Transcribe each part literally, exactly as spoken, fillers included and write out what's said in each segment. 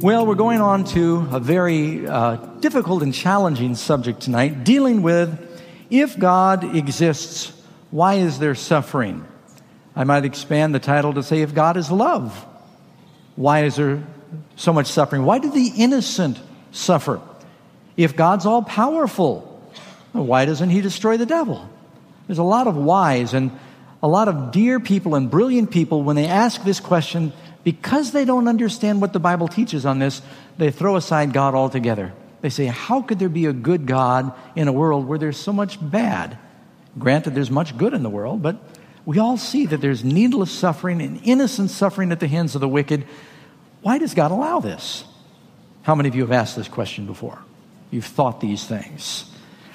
Well, we're going on to a very uh, difficult and challenging subject tonight, dealing with if God exists, why is there suffering? I might expand the title to say if God is love, why is there so much suffering? Why do the innocent suffer? If God's all-powerful, why doesn't he destroy the devil? There's a lot of whys, and a lot of dear people and brilliant people, when they ask this question, because they don't understand what the Bible teaches on this, they throw aside God altogether. They say, how could there be a good God in a world where there's so much bad? Granted, there's much good in the world, but we all see that there's needless suffering and innocent suffering at the hands of the wicked. Why does God allow this? How many of you have asked this question before? You've thought these things.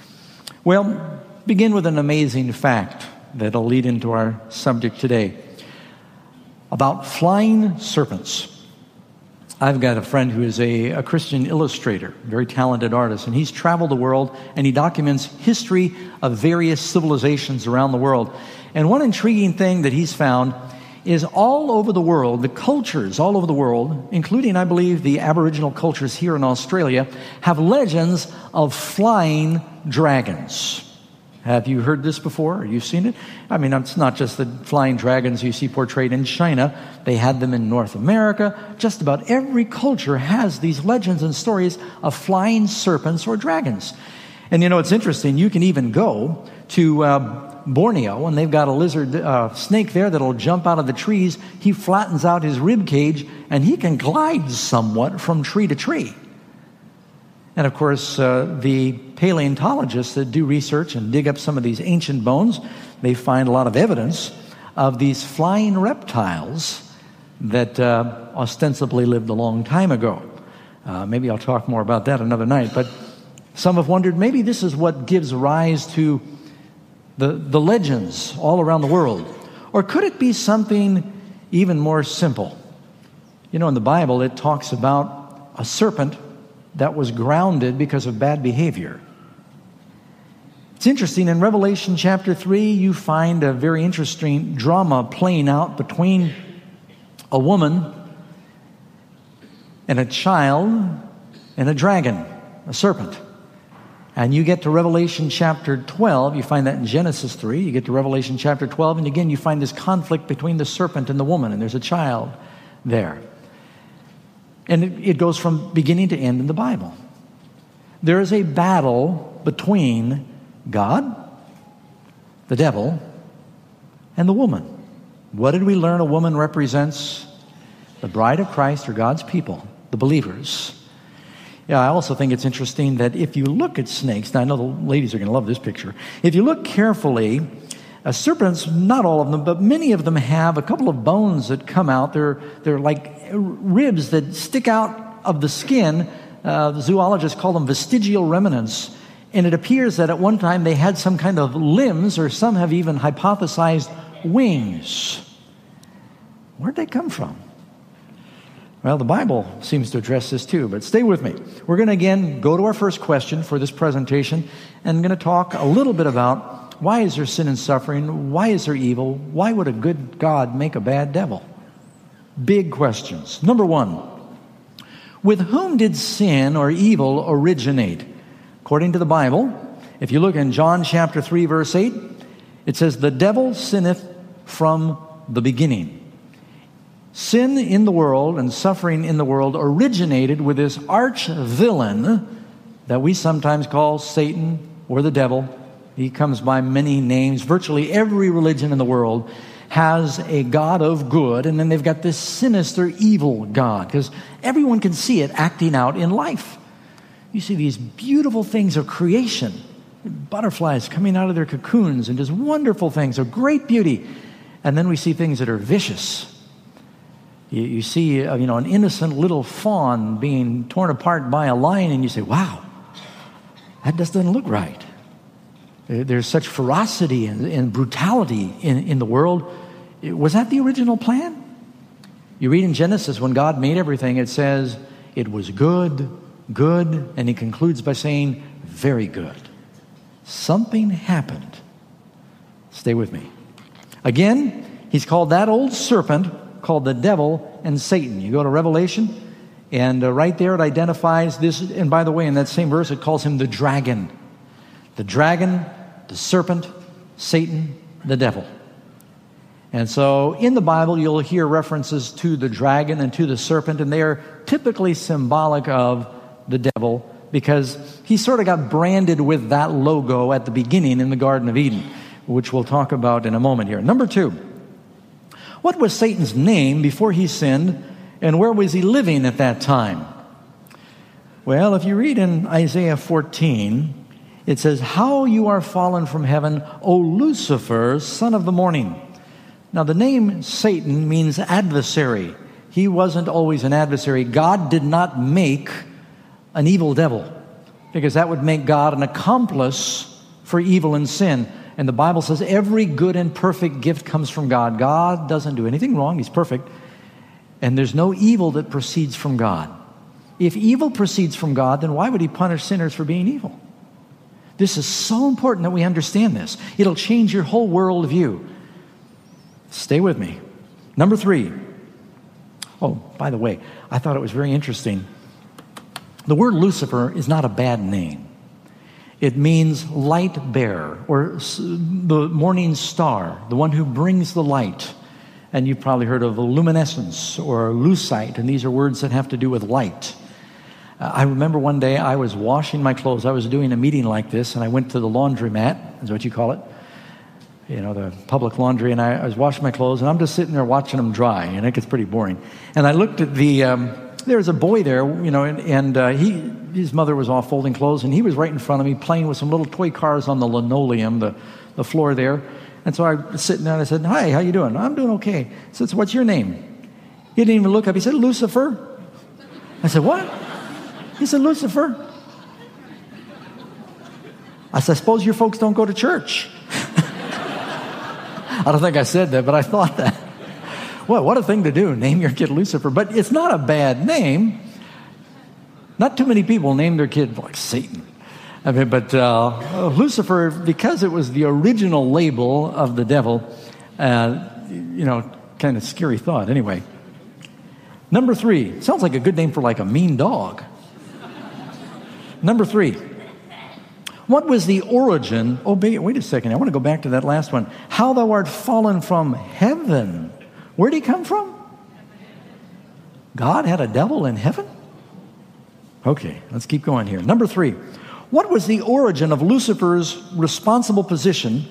Well, begin with an amazing fact that'll lead into our subject today about flying serpents. I've got a friend who is a, a Christian illustrator, very talented artist, and he's traveled the world and he documents history of various civilizations around the world. And one intriguing thing that he's found is all over the world, the cultures all over the world, including, I believe, the Aboriginal cultures here in Australia, have legends of flying dragons. Have you heard this before? Or you've seen it? I mean, it's not just the flying dragons you see portrayed in China. They had them in North America. Just about every culture has these legends and stories of flying serpents or dragons. And you know, it's interesting. You can even go to uh, Borneo, and they've got a lizard uh, snake there that'll jump out of the trees. He flattens out his rib cage, and he can glide somewhat from tree to tree. And of course, uh, the paleontologists that do research and dig up some of these ancient bones, they find a lot of evidence of these flying reptiles that uh, ostensibly lived a long time ago. Uh, maybe I'll talk more about that another night. But some have wondered, maybe this is what gives rise to the, the legends all around the world. Or could it be something even more simple? You know, in the Bible, it talks about a serpent that was grounded because of bad behavior. It's interesting, in Revelation chapter three, you find a very interesting drama playing out between a woman and a child and a dragon, a serpent. And you get to Revelation chapter twelve, you find that in Genesis three, you get to Revelation chapter twelve, and again you find this conflict between the serpent and the woman, and there's a child there. And it, it goes from beginning to end in the Bible. There is a battle between God, the devil, and the woman. What did we learn a woman represents? The bride of Christ, or God's people, the believers. Yeah, I also think it's interesting that if you look at snakes, now I know the ladies are going to love this picture. If you look carefully, uh, serpents, not all of them, but many of them have a couple of bones that come out. They're, they're like ribs that stick out of the skin. Uh, the zoologists call them vestigial remnants. And it appears that at one time they had some kind of limbs, or some have even hypothesized wings. Where'd they come from? Well, the Bible seems to address this too, but stay with me. We're going to again go to our first question for this presentation, and I'm going to talk a little bit about why is there sin and suffering? Why is there evil? Why would a good God make a bad devil? Big questions. Number one, with whom did sin or evil originate? According to the Bible, if you look in John chapter three, verse eight, it says, the devil sinneth from the beginning. Sin in the world and suffering in the world originated with this arch villain that we sometimes call Satan or the devil. He comes by many names. Virtually every religion in the world has a God of good, and then they've got this sinister evil God, because everyone can see it acting out in life. You see these beautiful things of creation, butterflies coming out of their cocoons, and just wonderful things of great beauty. And then we see things that are vicious. You, you see, uh, you know, an innocent little fawn being torn apart by a lion, and you say, wow, that just doesn't look right. There's such ferocity and, and brutality in, in the world. Was that the original plan? You read in Genesis, when God made everything, it says, it was good, good, and he concludes by saying, very good. Something happened. Stay with me. Again, he's called that old serpent, called the devil and Satan. You go to Revelation, And uh, right there it identifies this, and by the way, in that same verse it calls him the dragon. The dragon, the serpent, Satan, the devil. And so in the Bible you'll hear references to the dragon and to the serpent, and they are typically symbolic of the devil because he sort of got branded with that logo at the beginning in the Garden of Eden, which we'll talk about in a moment here. Number two, what was Satan's name before he sinned, and where was he living at that time? Well, if you read in Isaiah fourteen, it says, "How you are fallen from heaven, O Lucifer, son of the morning." Now, the name Satan means adversary. He wasn't always an adversary. God did not make an evil devil, because that would make God an accomplice for evil and sin. And the Bible says every good and perfect gift comes from God. God doesn't do anything wrong. He's perfect. And there's no evil that proceeds from God. If evil proceeds from God, then why would he punish sinners for being evil? This is so important that we understand this. It'll change your whole worldview. Stay with me. Number three. Oh, by the way, I thought it was very interesting. The word Lucifer is not a bad name. It means light bearer, or the morning star, the one who brings the light. And you've probably heard of luminescence or lucite, and these are words that have to do with light. Uh, I remember one day I was washing my clothes. I was doing a meeting like this, and I went to the laundromat, is what you call it. You know, the public laundry, and I, I was washing my clothes, and I'm just sitting there watching them dry, and it gets pretty boring. And I looked at the, um, there was a boy there, you know, and, and uh, he, his mother was off folding clothes, and he was right in front of me playing with some little toy cars on the linoleum, the, the floor there. And so I was sitting there, and I said, "Hi, how you doing?" "I'm doing okay." He said, "So what's your name?" He didn't even look up. He said, "Lucifer." I said, "What?" He said, "Lucifer." I said, "I suppose your folks don't go to church." I don't think I said that, but I thought that. Well, what a thing to do, name your kid Lucifer. But it's not a bad name. Not too many people name their kid like Satan. I mean, but uh, Lucifer, because it was the original label of the devil, uh, you know, kind of scary thought. Anyway, number three. Sounds like a good name for like a mean dog. Number three. What was the origin? Oh, wait a second. I want to go back to that last one. How thou art fallen from heaven. Where did he come from? God had a devil in heaven? Okay, let's keep going here. Number three. What was the origin of Lucifer's responsible position?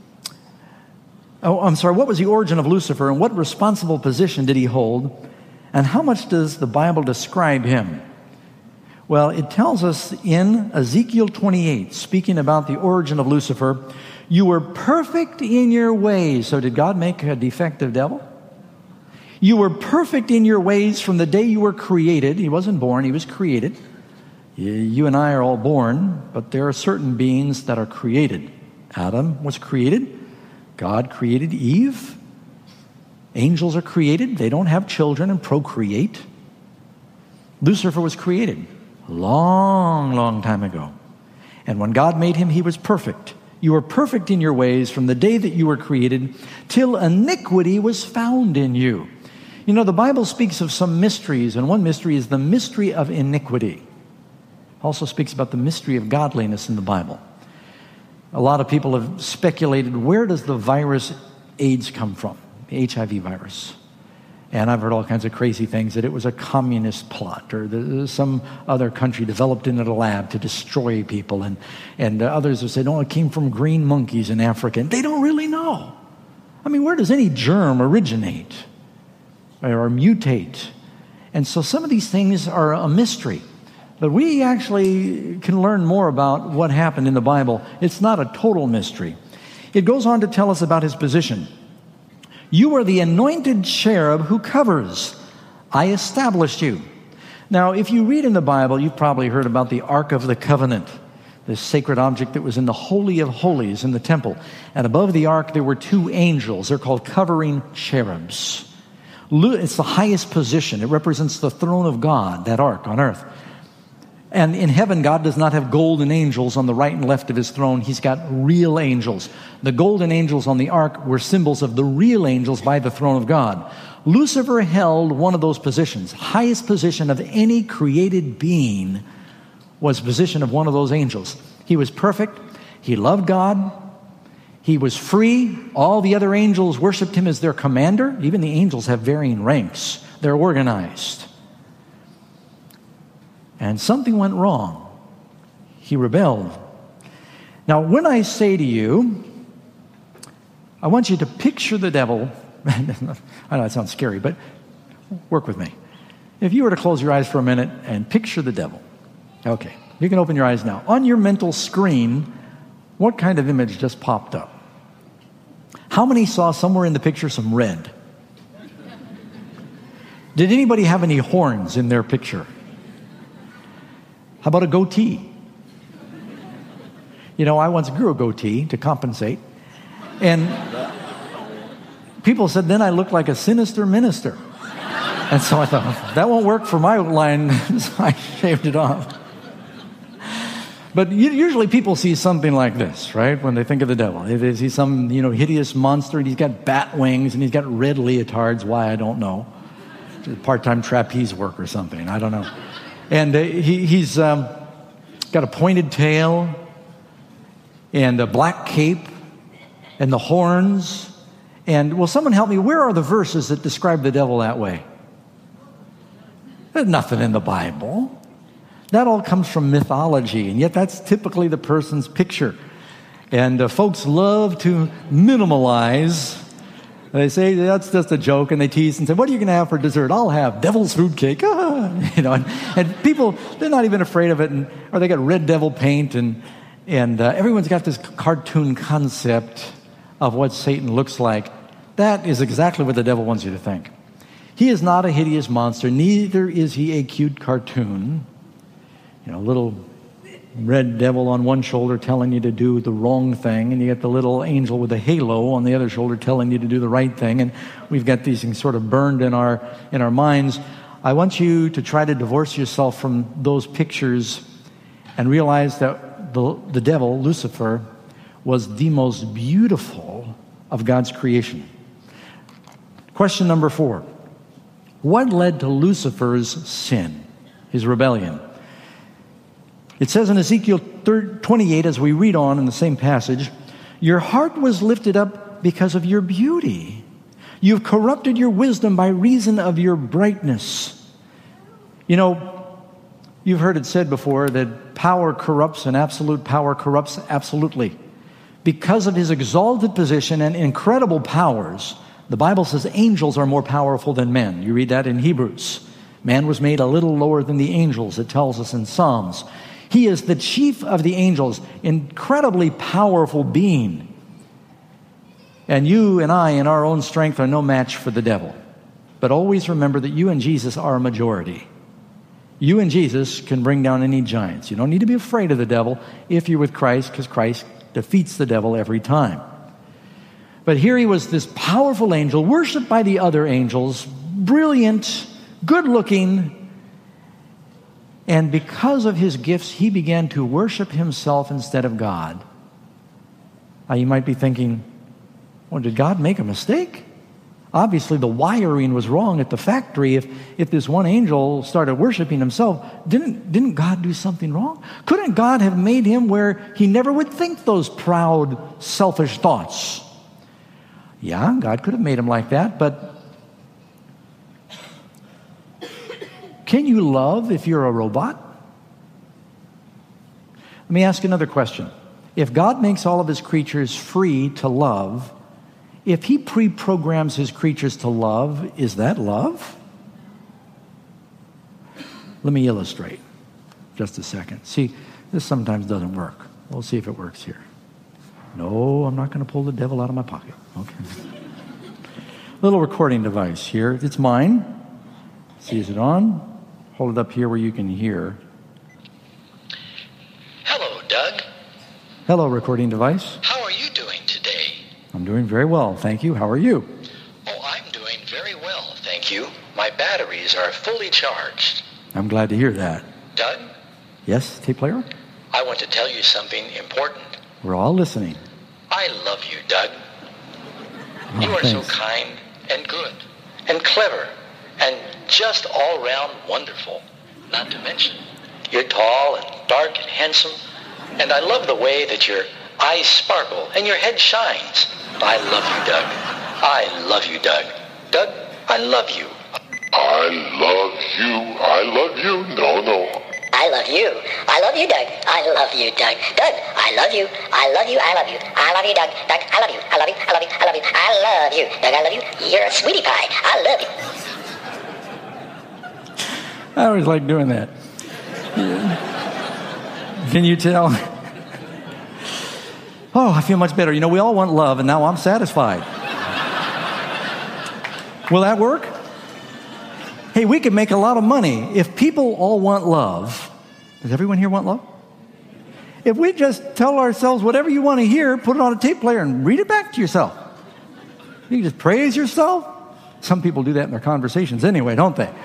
Oh, I'm sorry. What was the origin of Lucifer, and what responsible position did he hold? And how much does the Bible describe him? Well, it tells us in Ezekiel twenty-eight, speaking about the origin of Lucifer, you were perfect in your ways. So did God make a defective devil? You were perfect in your ways from the day you were created. He wasn't born, he was created. You and I are all born, but there are certain beings that are created. Adam was created. God created Eve. Angels are created. They don't have children and procreate. Lucifer was created a long, long time ago. And when God made him, he was perfect. You were perfect in your ways from the day that you were created till iniquity was found in you. You know, the Bible speaks of some mysteries, and one mystery is the mystery of iniquity. Also speaks about the mystery of godliness in the Bible. A lot of people have speculated, where does the virus AIDS come from? The H I V virus. And I've heard all kinds of crazy things, that it was a communist plot, or the, some other country developed it in a lab to destroy people. And, and uh, others have said, oh, it came from green monkeys in Africa. And they don't really know. I mean, where does any germ originate or mutate? And so some of these things are a mystery. But we actually can learn more about what happened in the Bible. It's not a total mystery. It goes on to tell us about his position. You are the anointed cherub who covers. I established you. Now, if you read in the Bible, you've probably heard about the Ark of the Covenant, this sacred object that was in the Holy of Holies in the temple. And above the ark, there were two angels. They're called covering cherubs. It's the highest position. It represents the throne of God, that ark on earth. And in heaven, God does not have golden angels on the right and left of his throne. He's got real angels. The golden angels on the ark were symbols of the real angels by the throne of God. Lucifer held one of those positions. Highest position of any created being was the position of one of those angels. He was perfect. He loved God. He was free. All the other angels worshiped him as their commander. Even the angels have varying ranks. They're organized. And something went wrong. He rebelled. Now, when I say to you, I want you to picture the devil. I know it sounds scary, but work with me. If you were to close your eyes for a minute and picture the devil. Okay, you can open your eyes now. On your mental screen, what kind of image just popped up? How many saw somewhere in the picture some red? Did anybody have any horns in their picture? How about a goatee? You know, I once grew a goatee to compensate. And people said then I looked like a sinister minister. And so I thought, that won't work for my line, so I shaved it off. But usually people see something like this, right, when they think of the devil. They see some, you know, hideous monster, and he's got bat wings, and he's got red leotards. Why, I don't know. Part-time trapeze work or something, I don't know. And uh, he, he's um, got a pointed tail, and a black cape, and the horns. And will someone help me? Where are the verses that describe the devil that way? There's nothing in the Bible. That all comes from mythology, and yet that's typically the person's picture. And uh, folks love to minimalize. They say, that's just a joke, and they tease and say, what are you going to have for dessert? I'll have devil's food cake. Ah. You know, and, and people, they're not even afraid of it, and, or they got red devil paint, and, and uh, everyone's got this cartoon concept of what Satan looks like. That is exactly what the devil wants you to think. He is not a hideous monster, neither is he a cute cartoon. You know, a little red devil on one shoulder telling you to do the wrong thing, and you get the little angel with a halo on the other shoulder telling you to do the right thing, and we've got these things sort of burned in our in our minds. I want you to try to divorce yourself from those pictures and realize that the, the devil, Lucifer, was the most beautiful of God's creation. Question number four. What led to Lucifer's sin, his rebellion? It says in Ezekiel twenty-eight, as we read on in the same passage, your heart was lifted up because of your beauty. You've corrupted your wisdom by reason of your brightness. You know, you've heard it said before that power corrupts and absolute power corrupts absolutely. Because of his exalted position and incredible powers, the Bible says angels are more powerful than men. You read that in Hebrews. Man was made a little lower than the angels, it tells us in Psalms. He is the chief of the angels, incredibly powerful being. And you and I, in our own strength, are no match for the devil. But always remember that you and Jesus are a majority. You and Jesus can bring down any giants. You don't need to be afraid of the devil if you're with Christ, because Christ defeats the devil every time. But here he was, this powerful angel, worshipped by the other angels, brilliant, good-looking. And because of his gifts, he began to worship himself instead of God. Now, you might be thinking, well, did God make a mistake? Obviously, the wiring was wrong at the factory. If, if this one angel started worshiping himself, didn't, didn't God do something wrong? Couldn't God have made him where he never would think those proud, selfish thoughts? Yeah, God could have made him like that, but can you love if you're a robot? Let me ask another question. If God makes all of his creatures free to love, if he pre-programs his creatures to love, is that love? Let me illustrate. Just a second. See, this sometimes doesn't work. We'll see if it works here. No, I'm not going to pull the devil out of my pocket. Okay. Little recording device here. It's mine. See, is it on? Hold it up here where you can hear. Hello, Doug. Hello, recording device. How are you doing today? I'm doing very well, thank you. How are you? Oh, I'm doing very well, thank you. My batteries are fully charged. I'm glad to hear that. Doug? Yes, tape player? I want to tell you something important. We're all listening. I love you, Doug. Oh, you are thanks. so kind and good. and clever and just all around wonderful. Not to mention, you're tall and dark and handsome, and I love the way that your eyes sparkle and your head shines. I love you, Doug. I love you, Doug. Doug, I love you. I love you. I love you. No, no. I love you. I love you, Doug. I love you, Doug. Doug, I love you. I love you. I love you. I love you, Doug. Doug, I love you. I love you. I love you. I love you. I love you. Doug, I love you. You're a sweetie pie. I love you. I always like doing that. Can you tell? Oh, I feel much better. You know, we all want love, and now I'm satisfied. Will that work? Hey, we could make a lot of money if people all want love. Does everyone here want love? If we just tell ourselves whatever you want to hear, put it on a tape player and read it back to yourself. You can just praise yourself. Some people do that in their conversations anyway, don't they?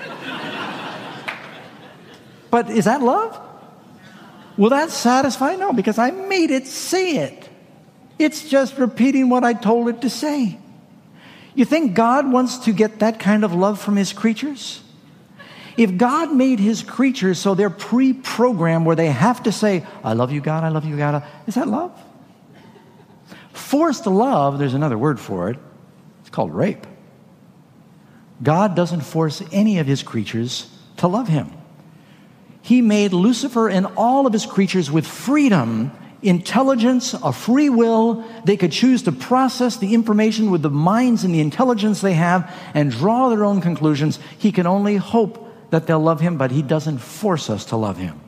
But is that love? Will that satisfy? No, because I made it say it. It's just repeating what I told it to say. You think God wants to get that kind of love from his creatures? If God made his creatures so they're pre-programmed where they have to say, I love you, God, I love you, God, is that love? Forced love, there's another word for it. It's called rape. God doesn't force any of his creatures to love him. He made Lucifer and all of his creatures with freedom, intelligence, a free will. They could choose to process the information with the minds and the intelligence they have and draw their own conclusions. He can only hope that they'll love him, but he doesn't force us to love him.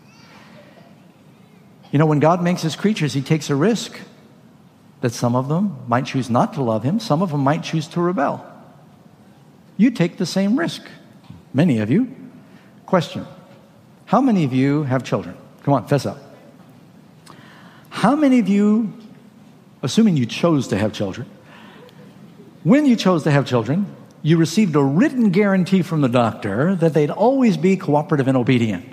You know, when God makes his creatures, he takes a risk that some of them might choose not to love him. Some of them might choose to rebel. You take the same risk. Many of you. Question. How many of you have children? Come on, fess up. How many of you, assuming you chose to have children, when you chose to have children, you received a written guarantee from the doctor that they'd always be cooperative and obedient?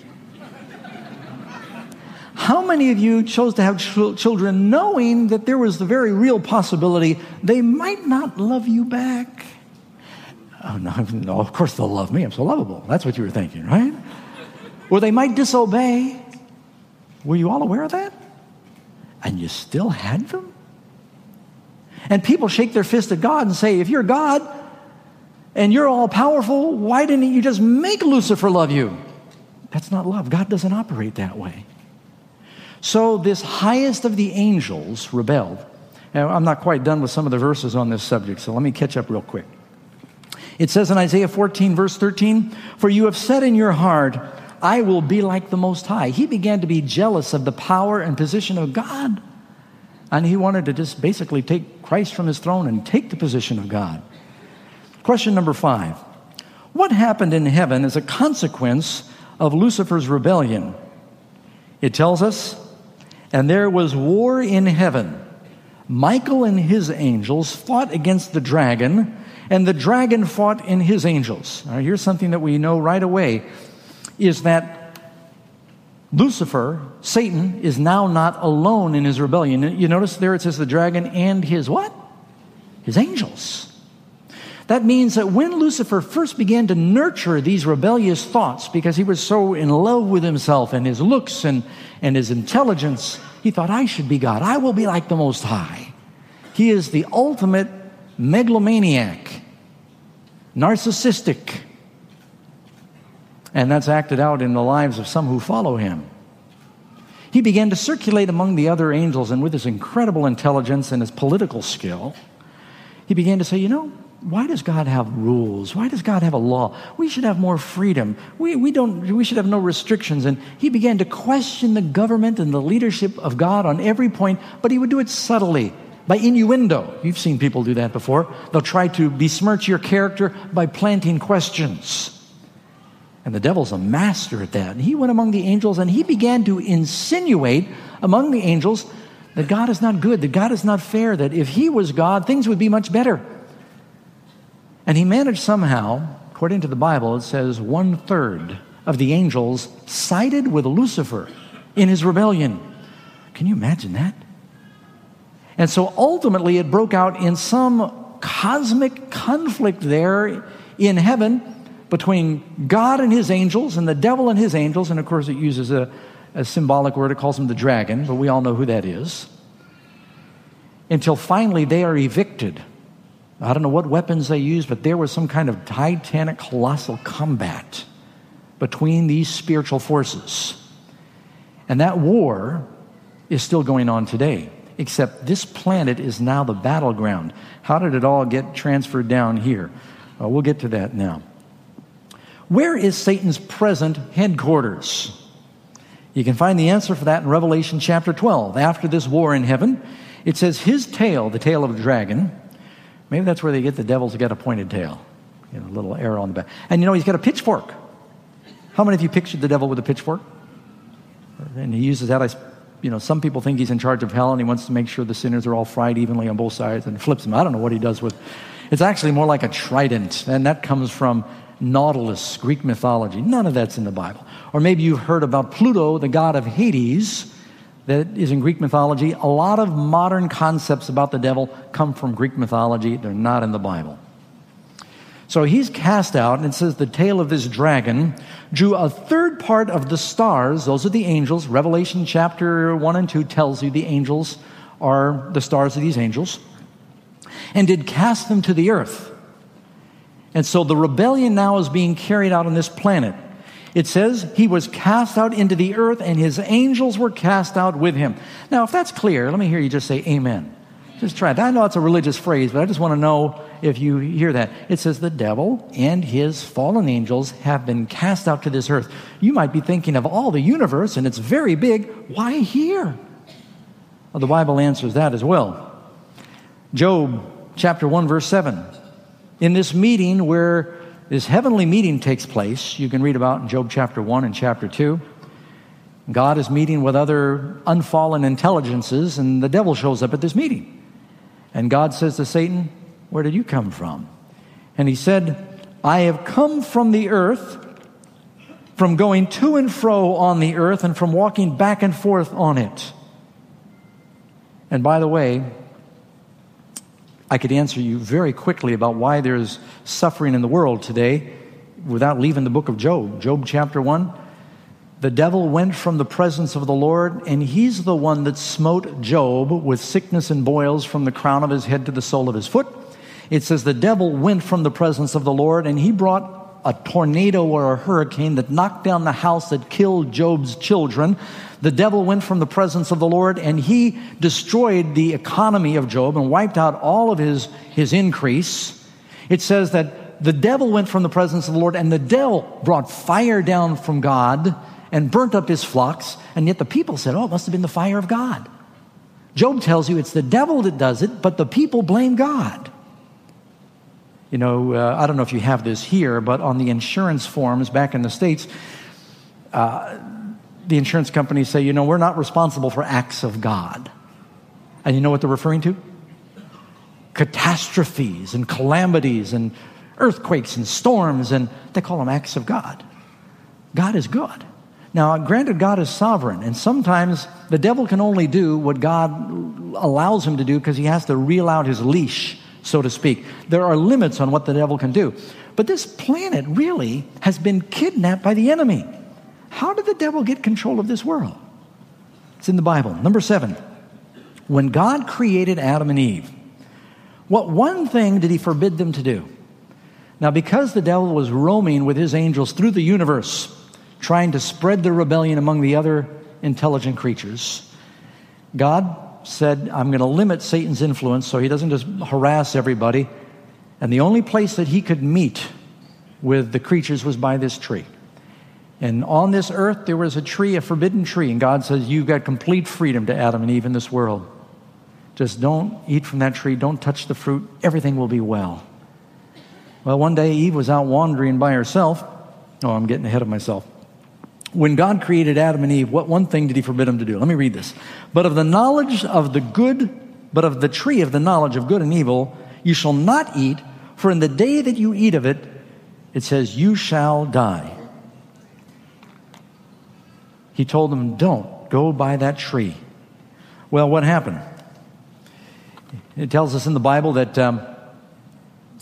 How many of you chose to have ch- children knowing that there was the very real possibility they might not love you back? Oh, no, no, of course they'll love me. I'm so lovable. That's what you were thinking, right? Or they might disobey. Were you all aware of that? And you still had them? And people shake their fist at God and say, if you're God and you're all powerful, why didn't you just make Lucifer love you? That's not love. God doesn't operate that way. So this highest of the angels rebelled. Now, I'm not quite done with some of the verses on this subject, so let me catch up real quick. It says in Isaiah fourteen, verse thirteen, for you have said in your heart, I will be like the Most High. He began to be jealous of the power and position of God. And he wanted to just basically take Christ from his throne and take the position of God. Question number five. What happened in heaven as a consequence of Lucifer's rebellion? It tells us, and there was war in heaven. Michael and his angels fought against the dragon, and the dragon fought in his angels. Now, here's something that we know right away, is that Lucifer, Satan, is now not alone in his rebellion. You notice there it says the dragon and his what? His angels. That means that when Lucifer first began to nurture these rebellious thoughts, because he was so in love with himself and his looks and, and his intelligence, he thought, I should be God. I will be like the Most High. He is the ultimate megalomaniac, narcissistic. And that's acted out in the lives of some who follow him. He began to circulate among the other angels, and with his incredible intelligence and his political skill, he began to say, you know, why does God have rules? Why does God have a law? We should have more freedom. We, we, don't, we should have no restrictions. And he began to question the government and the leadership of God on every point, but he would do it subtly, by innuendo. You've seen people do that before. They'll try to besmirch your character by planting questions. And the devil's a master at that. And he went among the angels and he began to insinuate among the angels that God is not good, that God is not fair, that if he was God, things would be much better. And he managed somehow, according to the Bible, it says one third of the angels sided with Lucifer in his rebellion. Can you imagine that? And so ultimately it broke out in some cosmic conflict there in heaven between God and his angels and the devil and his angels. And of course, it uses a, a symbolic word. It calls him the dragon, but we all know who that is. Until finally they are evicted. I don't know what weapons they used, but there was some kind of titanic, colossal combat between these spiritual forces. And that war is still going on today, except this planet is now the battleground. How did it all get transferred down here? Well, we'll get to that now. Where is Satan's present headquarters? You can find the answer for that in Revelation chapter twelve. After this war in heaven, it says his tail, the tail of the dragon, maybe that's where they get the devil's got a pointed tail, you know, a little arrow on the back. And you know, he's got a pitchfork. How many of you pictured the devil with a pitchfork? And he uses that, you know, some people think he's in charge of hell and he wants to make sure the sinners are all fried evenly on both sides and flips them. I don't know what he does with. It's actually more like a trident, and that comes from Nautilus, Greek mythology. None of that's in the Bible. Or maybe you've heard about Pluto, the god of Hades, that is in Greek mythology. A lot of modern concepts about the devil come from Greek mythology. They're not in the Bible. So he's cast out, and it says the tail of this dragon drew a third part of the stars. Those are the angels. Revelation chapter one and two tells you the angels are the stars of these angels. And did cast them to the earth. And so the rebellion now is being carried out on this planet. It says he was cast out into the earth and his angels were cast out with him. Now, if that's clear, let me hear you just say amen. Just try it. I know it's a religious phrase, but I just want to know if you hear that. It says the devil and his fallen angels have been cast out to this earth. You might be thinking of all the universe, and it's very big. Why here? Well, the Bible answers that as well. Job chapter one, verse seven. In this meeting where this heavenly meeting takes place, you can read about in Job chapter one and chapter two. God is meeting with other unfallen intelligences, and the devil shows up at this meeting. And God says to Satan, where did you come from? And he said, I have come from the earth, from going to and fro on the earth, and from walking back and forth on it. And by the way, I could answer you very quickly about why there's suffering in the world today without leaving the book of Job. Job chapter one. The devil went from the presence of the Lord, and he's the one that smote Job with sickness and boils from the crown of his head to the sole of his foot. It says the devil went from the presence of the Lord, and he brought a tornado or a hurricane that knocked down the house that killed Job's children. The devil went from the presence of the Lord, and he destroyed the economy of Job and wiped out all of his, his increase. It says that the devil went from the presence of the Lord, and the devil brought fire down from God and burnt up his flocks, and yet the people said, oh, it must have been the fire of God. Job tells you it's the devil that does it, but the people blame God. You know, uh, I don't know if you have this here, but on the insurance forms back in the States, uh, the insurance companies say, you know, we're not responsible for acts of God. And you know what they're referring to? Catastrophes and calamities and earthquakes and storms, and they call them acts of God. God is good. Now, granted, God is sovereign, and sometimes the devil can only do what God allows him to do because he has to reel out his leash, so to speak. There are limits on what the devil can do. But this planet really has been kidnapped by the enemy. How did the devil get control of this world? It's in the Bible. Number seven, when God created Adam and Eve, what one thing did he forbid them to do? Now, because the devil was roaming with his angels through the universe, trying to spread the rebellion among the other intelligent creatures, God said, I'm going to limit Satan's influence so he doesn't just harass everybody. And the only place that he could meet with the creatures was by this tree. And on this earth, there was a tree, a forbidden tree. And God says, you've got complete freedom to Adam and Eve in this world. Just don't eat from that tree. Don't touch the fruit. Everything will be well. Well, one day Eve was out wandering by herself. Oh, I'm getting ahead of myself. When God created Adam and Eve, what one thing did he forbid them to do? Let me read this. But of the knowledge of the good, but of the tree of the knowledge of good and evil, you shall not eat, for in the day that you eat of it, it says, you shall die. He told them, don't go by that tree. Well, what happened? It tells us in the Bible that um,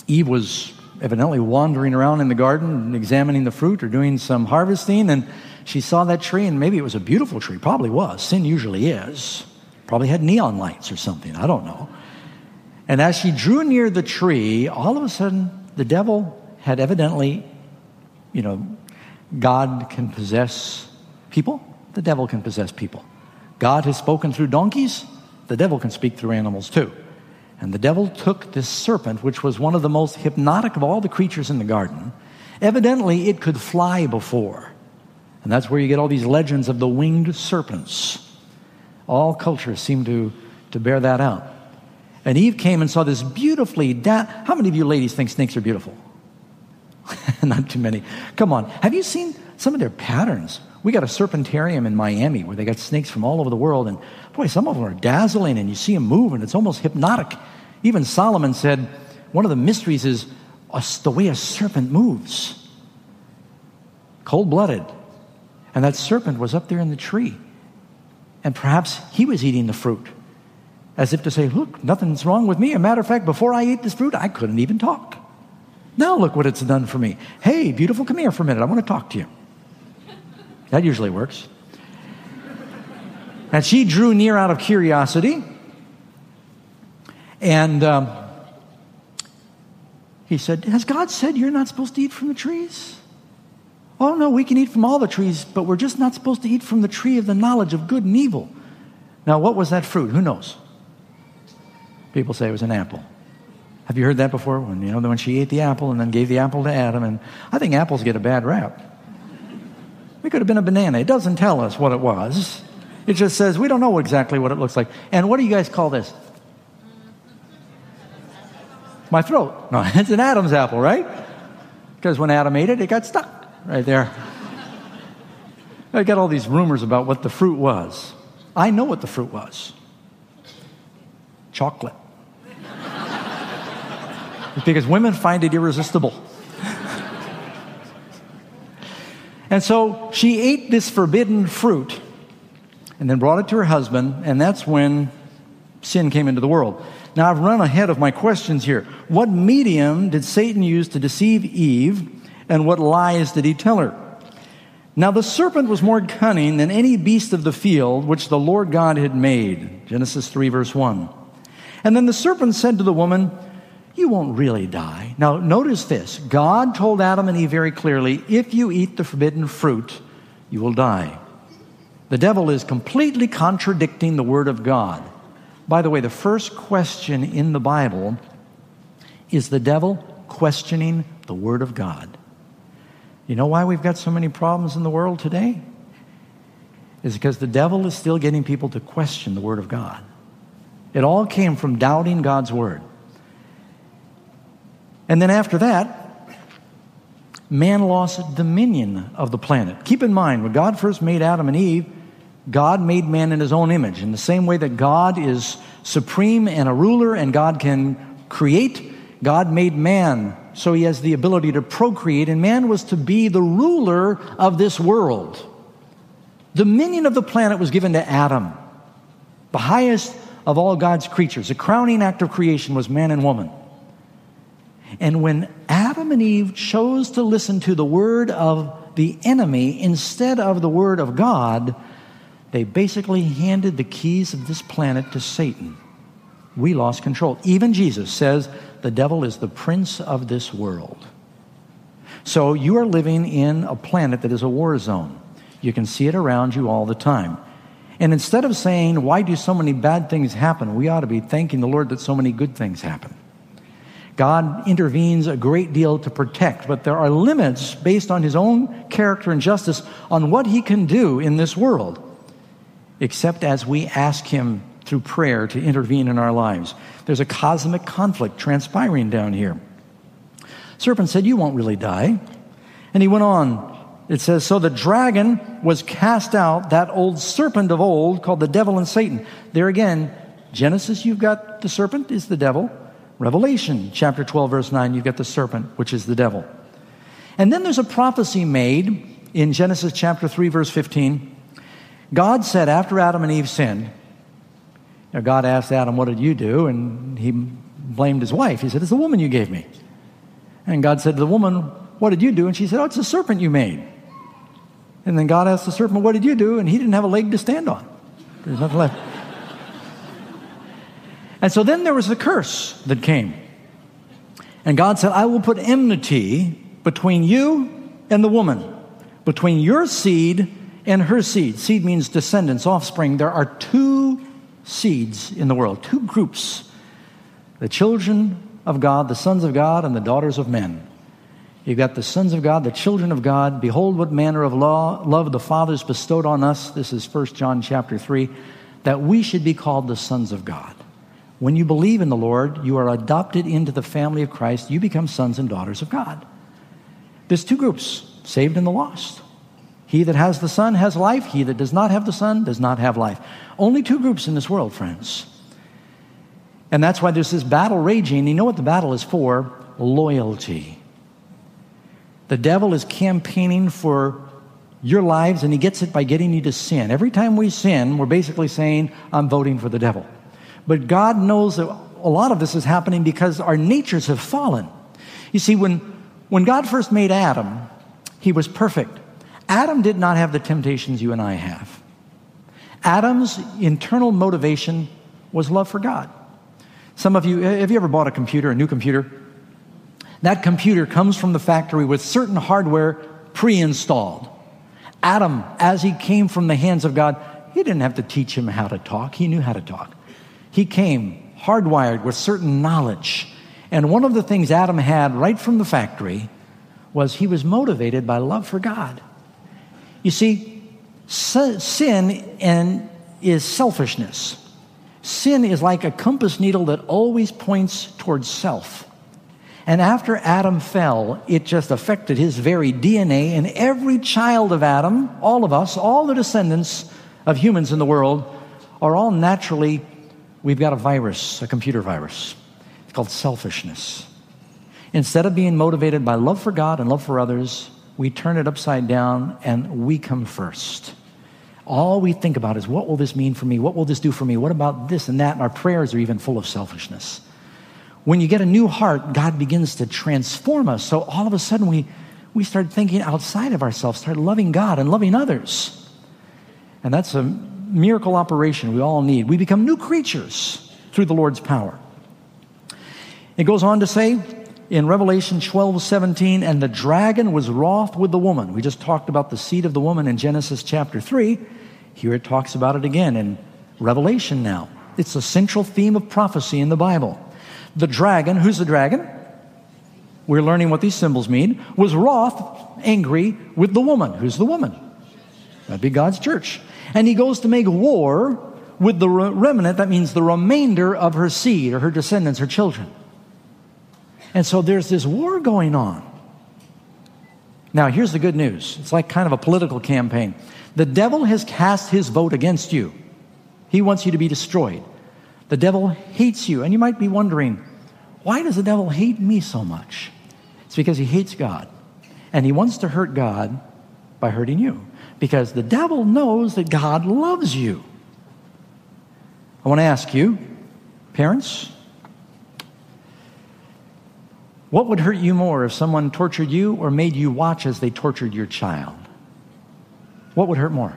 Eve was evidently wandering around in the garden, examining the fruit or doing some harvesting, and she saw that tree, and maybe it was a beautiful tree. Probably was. Sin usually is. Probably had neon lights or something. I don't know. And as she drew near the tree, all of a sudden, the devil had evidently, you know, God can possess people. The devil can possess people. God has spoken through donkeys. The devil can speak through animals too. And the devil took this serpent, which was one of the most hypnotic of all the creatures in the garden. Evidently, it could fly before. And that's where you get all these legends of the winged serpents. All cultures seem to, to bear that out. And Eve came and saw this beautifully... Da- How many of you ladies think snakes are beautiful? Not too many. Come on. Have you seen some of their patterns? We got a serpentarium in Miami where they got snakes from all over the world. And boy, some of them are dazzling, and you see them move, and it's almost hypnotic. Even Solomon said one of the mysteries is a, the way a serpent moves. Cold-blooded. And that serpent was up there in the tree. And perhaps he was eating the fruit, as if to say, look, nothing's wrong with me. As a matter of fact, before I ate this fruit, I couldn't even talk. Now look what it's done for me. Hey, beautiful, come here for a minute. I want to talk to you. That usually works. And she drew near out of curiosity. And um, he said, has God said you're not supposed to eat from the trees? Oh, no, we can eat from all the trees, but we're just not supposed to eat from the tree of the knowledge of good and evil. Now, what was that fruit? Who knows? People say it was an apple. Have you heard that before? When, you know, when she ate the apple and then gave the apple to Adam. And I think apples get a bad rap. It could have been a banana. It doesn't tell us what it was. It just says we don't know exactly what it looks like. And what do you guys call this? My throat. No, it's an Adam's apple, right? Because when Adam ate it, it got stuck right there. I got all these rumors about what the fruit was. I know what the fruit was. Chocolate. Because women find it irresistible. And so she ate this forbidden fruit and then brought it to her husband, and that's when sin came into the world. Now, I've run ahead of my questions here. What medium did Satan use to deceive Eve, and what lies did he tell her? Now, the serpent was more cunning than any beast of the field which the Lord God had made. Genesis three, verse one. And then the serpent said to the woman, you won't really die. Now, notice this. God told Adam and Eve very clearly, if you eat the forbidden fruit, you will die. The devil is completely contradicting the Word of God. By the way, the first question in the Bible is the devil questioning the Word of God. You know why we've got so many problems in the world today? It's because the devil is still getting people to question the Word of God. It all came from doubting God's Word. And then after that, man lost dominion of the planet. Keep in mind, when God first made Adam and Eve, God made man in his own image. In the same way that God is supreme and a ruler and God can create, God made man so he has the ability to procreate, and man was to be the ruler of this world. Dominion of the planet was given to Adam, the highest of all God's creatures. The crowning act of creation was man and woman. And when Adam and Eve chose to listen to the word of the enemy instead of the word of God, they basically handed the keys of this planet to Satan. We lost control. Even Jesus says the devil is the prince of this world. So you are living in a planet that is a war zone. You can see it around you all the time. And instead of saying, why do so many bad things happen, we ought to be thanking the Lord that so many good things happen. God intervenes a great deal to protect, but there are limits based on his own character and justice on what he can do in this world, except as we ask him through prayer to intervene in our lives. There's a cosmic conflict transpiring down here. Serpent said, you won't really die. And he went on. It says, so the dragon was cast out, that old serpent of old called the devil and Satan. There again, Genesis, you've got the serpent is the devil. Revelation chapter twelve, verse nine, you've got the serpent, which is the devil. And then there's a prophecy made in Genesis chapter three, verse fifteen. God said after Adam and Eve sinned, now God asked Adam, what did you do? And he blamed his wife. He said, it's the woman you gave me. And God said to the woman, what did you do? And she said, oh, it's a serpent you made. And then God asked the serpent, what did you do? And he didn't have a leg to stand on. There's nothing left. And so then there was the curse that came. And God said, I will put enmity between you and the woman, between your seed and her seed. Seed means descendants, offspring. There are two seeds in the world, two groups. The children of God, the sons of God, and the daughters of men. You've got the sons of God, the children of God. Behold, what manner of law, love the fathers bestowed on us. This is First John chapter three, that we should be called the sons of God. When you believe in the Lord, you are adopted into the family of Christ. You become sons and daughters of God. There's two groups, saved and the lost. He that has the Son has life. He that does not have the Son does not have life. Only two groups in this world, friends. And that's why there's this battle raging. You know what the battle is for? Loyalty. The devil is campaigning for your lives, and he gets it by getting you to sin. Every time we sin, we're basically saying, I'm voting for the devil. But God knows that a lot of this is happening because our natures have fallen. You see, when, when God first made Adam, he was perfect. Adam did not have the temptations you and I have. Adam's internal motivation was love for God. Some of you, have you ever bought a computer, a new computer? That computer comes from the factory with certain hardware pre-installed. Adam, as he came from the hands of God, he didn't have to teach him how to talk. He knew how to talk. He came hardwired with certain knowledge. And one of the things Adam had right from the factory was he was motivated by love for God. You see, sin and is selfishness. Sin is like a compass needle that always points towards self. And after Adam fell, it just affected his very D N A, and every child of Adam, all of us, all the descendants of humans in the world, are all naturally, we've got a virus, a computer virus. It's called selfishness. Instead of being motivated by love for God and love for others, we turn it upside down and we come first. All we think about is, what will this mean for me? What will this do for me? What about this and that? And our prayers are even full of selfishness. When you get a new heart, God begins to transform us. So all of a sudden we, we start thinking outside of ourselves, start loving God and loving others. And that's a miracle operation we all need. We become new creatures through the Lord's power. It goes on to say in Revelation twelve seventeen, and the dragon was wroth with the woman. We just talked about the seed of the woman in Genesis chapter three. Here it talks about it again in Revelation now. It's a central theme of prophecy in the Bible. The dragon, who's the dragon? We're learning what these symbols mean. Was wroth, angry with the woman. Who's the woman? That'd be God's church. And he goes to make war with the remnant. That means the remainder of her seed, or her descendants, her children. And so there's this war going on. Now, here's the good news. It's like kind of a political campaign. The devil has cast his vote against you. He wants you to be destroyed. The devil hates you. And you might be wondering, why does the devil hate me so much? It's because he hates God. And he wants to hurt God by hurting you. Because the devil knows that God loves you. I want to ask you, parents, what would hurt you more if someone tortured you or made you watch as they tortured your child? What would hurt more?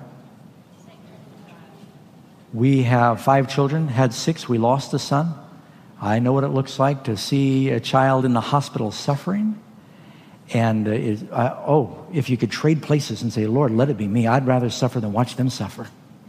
We have five children, had six. We lost a son. I know what it looks like to see a child in the hospital suffering. And uh, is, uh, oh, if you could trade places and say, Lord, let it be me. I'd rather suffer than watch them suffer.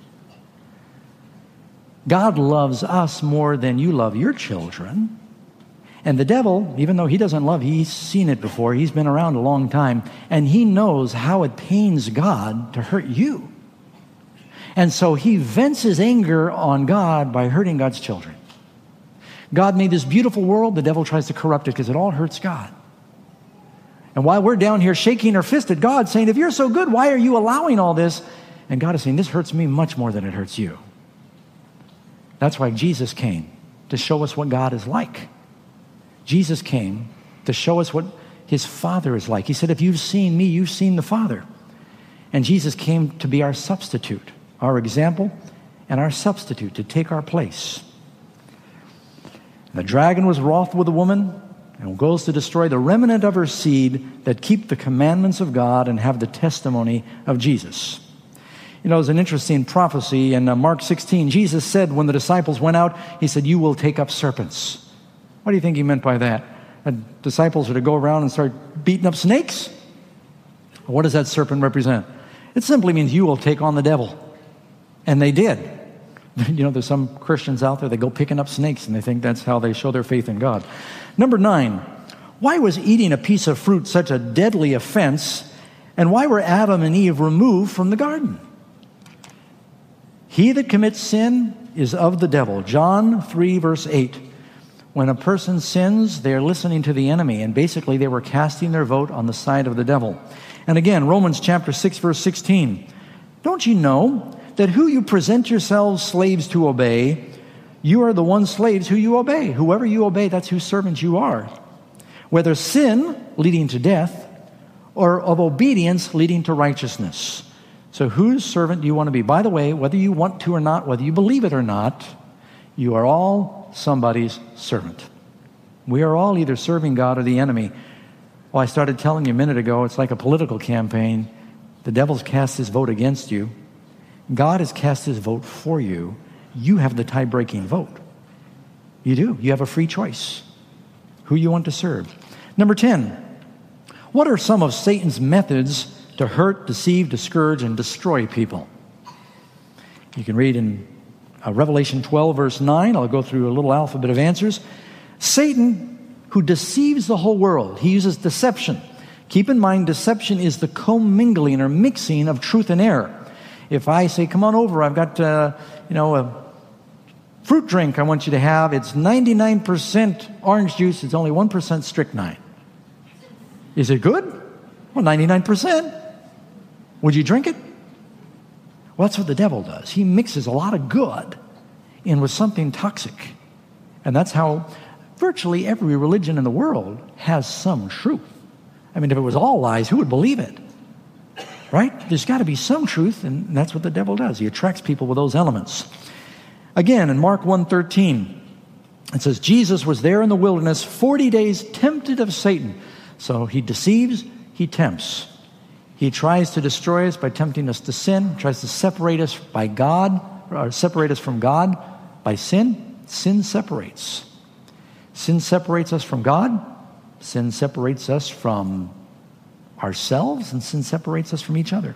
God loves us more than you love your children. And the devil, even though he doesn't love, he's seen it before. He's been around a long time. And he knows how it pains God to hurt you. And so he vents his anger on God by hurting God's children. God made this beautiful world. The devil tries to corrupt it because it all hurts God. And while we're down here shaking our fist at God, saying, if you're so good, why are you allowing all this? And God is saying, this hurts me much more than it hurts you. That's why Jesus came, to show us what God is like. Jesus came to show us what his Father is like. He said, if you've seen me, you've seen the Father. And Jesus came to be our substitute, our example, and our substitute, to take our place. The dragon was wroth with the woman, and goes to destroy the remnant of her seed that keep the commandments of God and have the testimony of Jesus. You know, it's an interesting prophecy in uh, Mark sixteen. Jesus said when the disciples went out, he said, "You will take up serpents." What do you think he meant by that? The disciples are to go around and start beating up snakes? What does that serpent represent? It simply means you will take on the devil. And they did. You know, there's some Christians out there that go picking up snakes and they think that's how they show their faith in God. Number nine, why was eating a piece of fruit such a deadly offense, and why were Adam and Eve removed from the garden? He that commits sin is of the devil. John three, verse eight. When a person sins, they're listening to the enemy, and basically they were casting their vote on the side of the devil. And again, Romans chapter six, verse sixteen. Don't you know that who you present yourselves slaves to obey, you are the one slaves who you obey. Whoever you obey, that's whose servants you are. Whether sin leading to death or of obedience leading to righteousness. So whose servant do you want to be? By the way, whether you want to or not, whether you believe it or not, you are all somebody's servant. We are all either serving God or the enemy. Well, I started telling you a minute ago, it's like a political campaign. The devil's cast his vote against you. God has cast his vote for you. You have the tie-breaking vote. You do. You have a free choice who you want to serve. Number ten, what are some of Satan's methods to hurt, deceive, discourage, and destroy people? You can read in uh, Revelation twelve, verse nine. I'll go through a little alphabet of answers. Satan, who deceives the whole world, he uses deception. Keep in mind, deception is the commingling or mixing of truth and error. If I say, come on over, I've got, uh, you know, a fruit drink I want you to have. It's ninety-nine percent orange juice. It's only one percent strychnine. Is it good? Well, ninety-nine percent. Would you drink it? Well, that's what the devil does. He mixes a lot of good in with something toxic. And that's how virtually every religion in the world has some truth. I mean, if it was all lies, who would believe it? Right? There's got to be some truth, and that's what the devil does. He attracts people with those elements. Again, in Mark one thirteen, it says, Jesus was there in the wilderness forty days tempted of Satan. So he deceives, he tempts. He tries to destroy us by tempting us to sin, tries to separate us by God, or separate us from God by sin. Sin separates. Sin separates us from God. Sin separates us from ourselves, and sin separates us from each other.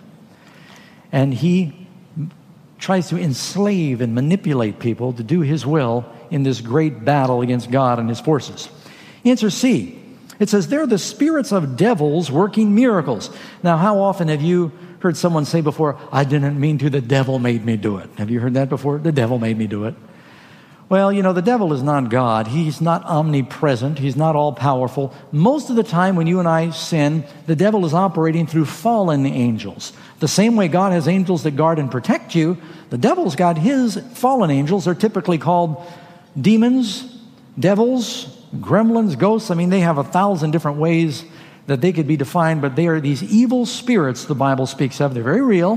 And he tries to enslave and manipulate people to do his will in this great battle against God and his forces. Answer C. It says, they're the spirits of devils working miracles. Now, how often have you heard someone say before, I didn't mean to, the devil made me do it? Have you heard that before? The devil made me do it. Well, you know, the devil is not God. He's not omnipresent. He's not all-powerful. Most of the time when you and I sin, the devil is operating through fallen angels. The same way God has angels that guard and protect you, the devil's got his fallen angels. They're typically called demons, devils, gremlins, ghosts. I mean, they have a thousand different ways that they could be defined, but they are these evil spirits the Bible speaks of. They're very real.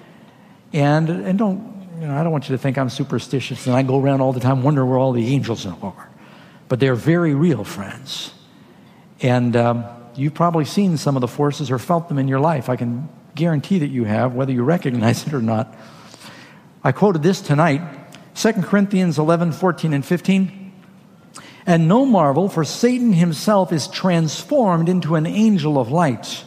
And, and don't... You know, I don't want you to think I'm superstitious and I go around all the time wondering where all the angels are. But they're very real, friends. And um, you've probably seen some of the forces or felt them in your life. I can guarantee that you have, whether you recognize it or not. I quoted this tonight, Second Corinthians eleven, fourteen, and fifteen. And no marvel, for Satan himself is transformed into an angel of light.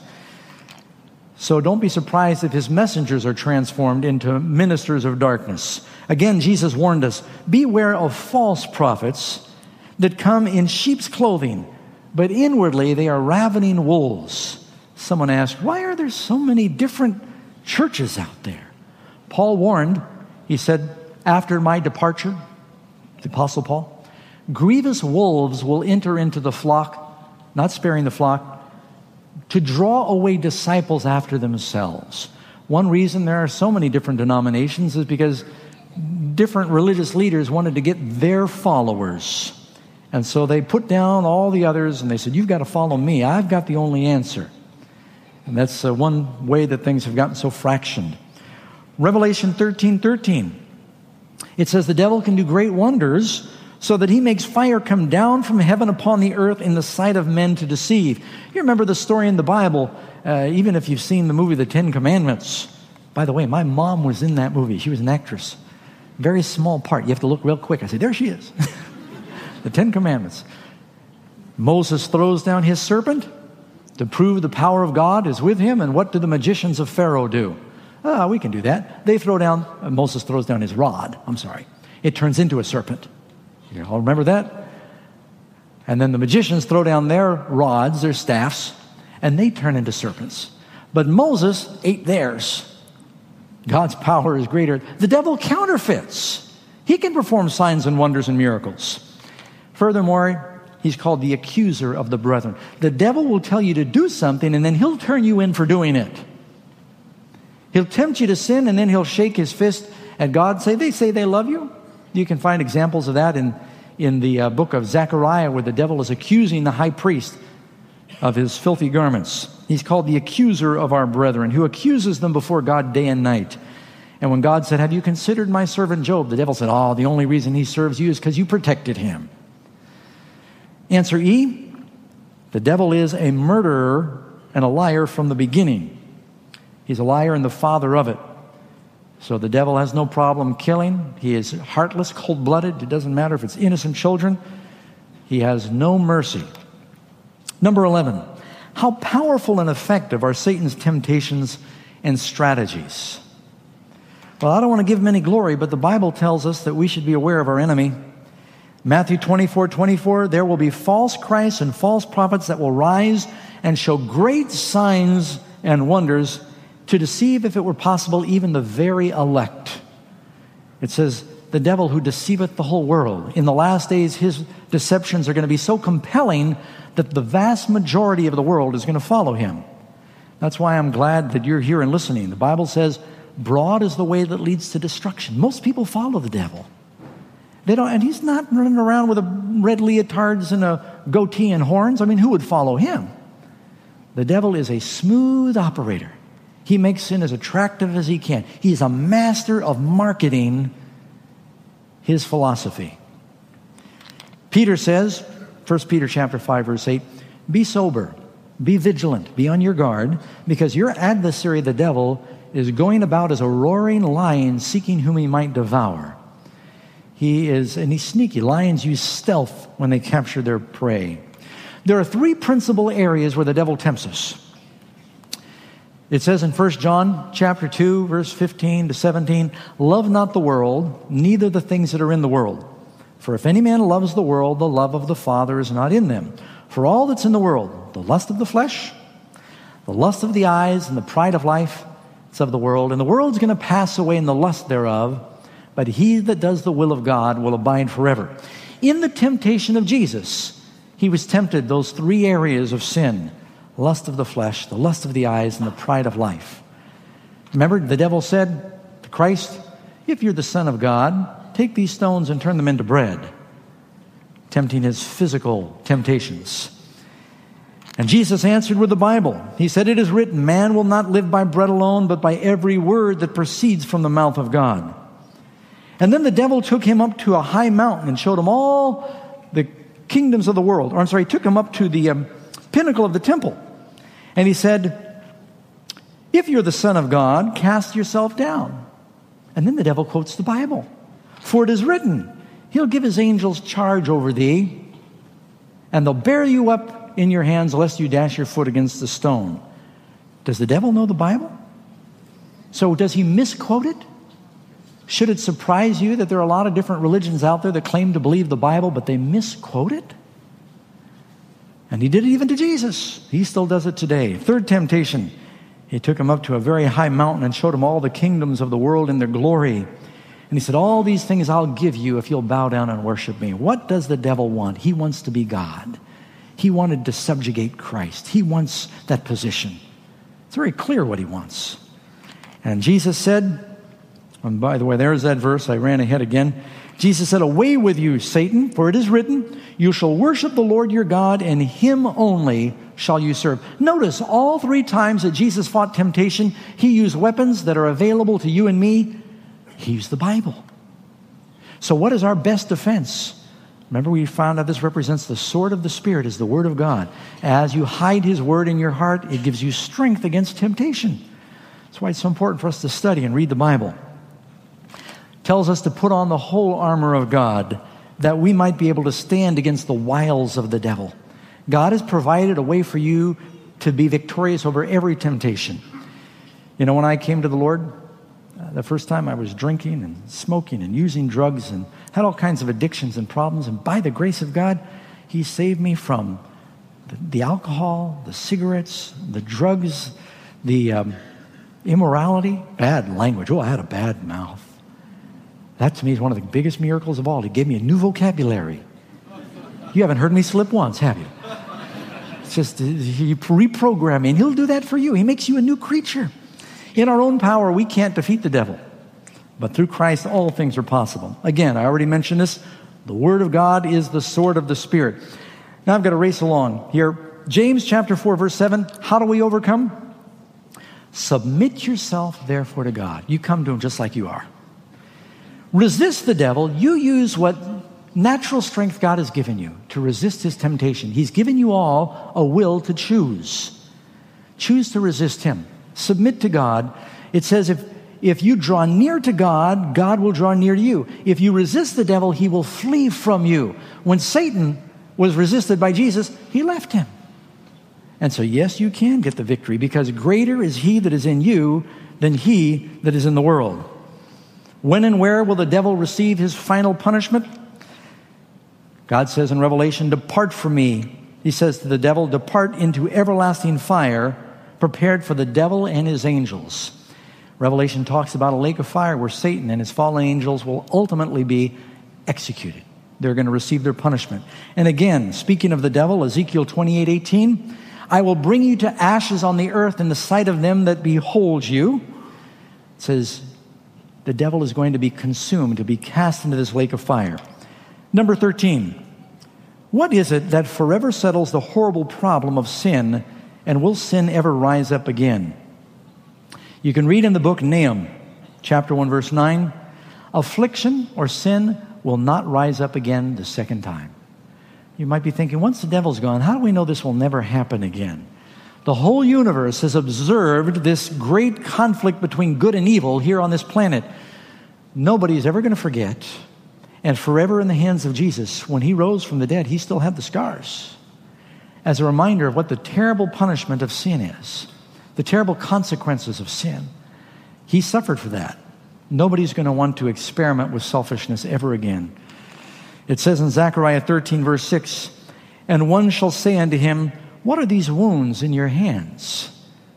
So don't be surprised if his messengers are transformed into ministers of darkness. Again, Jesus warned us, beware of false prophets that come in sheep's clothing, but inwardly they are ravening wolves. Someone asked, why are there so many different churches out there? Paul warned, he said, after my departure, the Apostle Paul, grievous wolves will enter into the flock, not sparing the flock, to draw away disciples after themselves. One reason there are so many different denominations is because different religious leaders wanted to get their followers. And so they put down all the others and they said, you've got to follow me. I've got the only answer. And that's uh, one way that things have gotten so fractioned. Revelation thirteen thirteen. It says the devil can do great wonders so that he makes fire come down from heaven upon the earth in the sight of men to deceive. You remember the story in the Bible, uh, even if you've seen the movie The Ten Commandments. By the way, my mom was in that movie. She was an actress. Very small part. You have to look real quick. I say, there she is. The Ten Commandments. Moses throws down his serpent to prove the power of God is with him. And what do the magicians of Pharaoh do? Ah, we can do that. They throw down, uh, Moses throws down his rod. I'm sorry. It turns into a serpent. You all remember that? And then the magicians throw down their rods, their staffs, and they turn into serpents. But Moses ate theirs. God's power is greater. The devil counterfeits. He can perform signs and wonders and miracles. Furthermore, he's called the accuser of the brethren. The devil will tell you to do something, and then he'll turn you in for doing it. He'll tempt you to sin, and then he'll shake his fist at God. Say, they say they love you. You can find examples of that in, in the uh, book of Zechariah, where the devil is accusing the high priest of his filthy garments. He's called the accuser of our brethren, who accuses them before God day and night. And when God said, have you considered my servant Job? The devil said, oh, the only reason he serves you is because you protected him. Answer E, the devil is a murderer and a liar from the beginning. He's a liar and the father of it. So the devil has no problem killing. He is heartless, cold-blooded. It doesn't matter if it's innocent children. He has no mercy. Number eleven, how powerful and effective are Satan's temptations and strategies? Well, I don't want to give him any glory, but the Bible tells us that we should be aware of our enemy. Matthew twenty-four twenty-four, there will be false Christs and false prophets that will rise and show great signs and wonders to deceive, if it were possible, even the very elect. It says, the devil who deceiveth the whole world. In the last days, his deceptions are going to be so compelling that the vast majority of the world is going to follow him. That's why I'm glad that you're here and listening. The Bible says, broad is the way that leads to destruction. Most people follow the devil. They don't, and he's not running around with a red leotards and a goatee and horns. I mean, who would follow him? The devil is a smooth operator. He makes sin as attractive as he can. He's a master of marketing his philosophy. Peter says, First Peter chapter five, verse eight, be sober, be vigilant, be on your guard, because your adversary, the devil, is going about as a roaring lion, seeking whom he might devour. He is, and he's sneaky. Lions use stealth when they capture their prey. There are three principal areas where the devil tempts us. It says in First John chapter two, verse fifteen to seventeen, love not the world, neither the things that are in the world. For if any man loves the world, the love of the Father is not in them. For all that's in the world, the lust of the flesh, the lust of the eyes, and the pride of life, it's of the world. And the world's going to pass away in the lust thereof, but he that does the will of God will abide forever. In the temptation of Jesus, he was tempted those three areas of sin: lust of the flesh, the lust of the eyes, and the pride of life. Remember, the devil said to Christ, if you're the Son of God, take these stones and turn them into bread, tempting his physical temptations. And Jesus answered with the Bible. He said, it is written, man will not live by bread alone, but by every word that proceeds from the mouth of God. And then the devil took him up to a high mountain and showed him all the kingdoms of the world. Or I'm sorry, he took him up to the um, pinnacle of the temple. And he said, if you're the Son of God, cast yourself down. And then the devil quotes the Bible. For it is written, he'll give his angels charge over thee, and they'll bear you up in your hands, lest you dash your foot against the stone. Does the devil know the Bible? So does he misquote it? Should it surprise you that there are a lot of different religions out there that claim to believe the Bible, but they misquote it? And he did it even to Jesus. He still does it today. Third temptation, he took him up to a very high mountain and showed him all the kingdoms of the world in their glory. And he said, all these things I'll give you if you'll bow down and worship me. What does the devil want? He wants to be God. He wanted to subjugate Christ. He wants that position. It's very clear what he wants. And Jesus said, and by the way, there's that verse. I ran ahead again. Jesus said, away with you, Satan, for it is written, you shall worship the Lord your God, and him only shall you serve. Notice all three times that Jesus fought temptation, he used weapons that are available to you and me. He used the Bible. So what is our best defense? Remember, we found out this represents the sword of the Spirit, is the Word of God. As you hide His Word in your heart, it gives you strength against temptation. That's why it's so important for us to study and read the Bible. It tells us to put on the whole armor of God, that we might be able to stand against the wiles of the devil. God has provided a way for you to be victorious over every temptation. You know, when I came to the Lord, uh, the first time I was drinking and smoking and using drugs and had all kinds of addictions and problems. And by the grace of God, He saved me from the, the alcohol, the cigarettes, the drugs, the um, immorality, bad language. Oh, I had a bad mouth. That to me is one of the biggest miracles of all. He gave me a new vocabulary. You haven't heard me slip once, have you? It's just, He reprogrammed me, and He'll do that for you. He makes you a new creature. In our own power, we can't defeat the devil. But through Christ, all things are possible. Again, I already mentioned this. The Word of God is the sword of the Spirit. Now I've got to race along here. James chapter four, verse seven. How do we overcome? Submit yourself, therefore, to God. You come to Him just like you are. Resist the devil. You use what natural strength God has given you to resist his temptation. He's given you all a will to choose. Choose to resist him. Submit to God. It says if, if you draw near to God, God will draw near to you. If you resist the devil, he will flee from you. When Satan was resisted by Jesus, he left him. And so, yes, you can get the victory, because greater is he that is in you than he that is in the world. When and where will the devil receive his final punishment? God says in Revelation, depart from me. He says to the devil, depart into everlasting fire, prepared for the devil and his angels. Revelation talks about a lake of fire where Satan and his fallen angels will ultimately be executed. They're going to receive their punishment. And again, speaking of the devil, Ezekiel twenty-eight eighteen, I will bring you to ashes on the earth in the sight of them that behold you. It says the devil is going to be consumed, to be cast into this lake of fire. Number thirteen, what is it that forever settles the horrible problem of sin, and will sin ever rise up again? You can read in the book Nahum, chapter one, verse nine, affliction or sin will not rise up again the second time. You might be thinking, once the devil's gone, how do we know this will never happen again? The whole universe has observed this great conflict between good and evil here on this planet. Nobody's ever going to forget. And forever in the hands of Jesus, when he rose from the dead, he still had the scars. As a reminder of what the terrible punishment of sin is, the terrible consequences of sin. He suffered for that. Nobody's going to want to experiment with selfishness ever again. It says in Zechariah thirteen, verse six, and one shall say unto him, what are these wounds in your hands?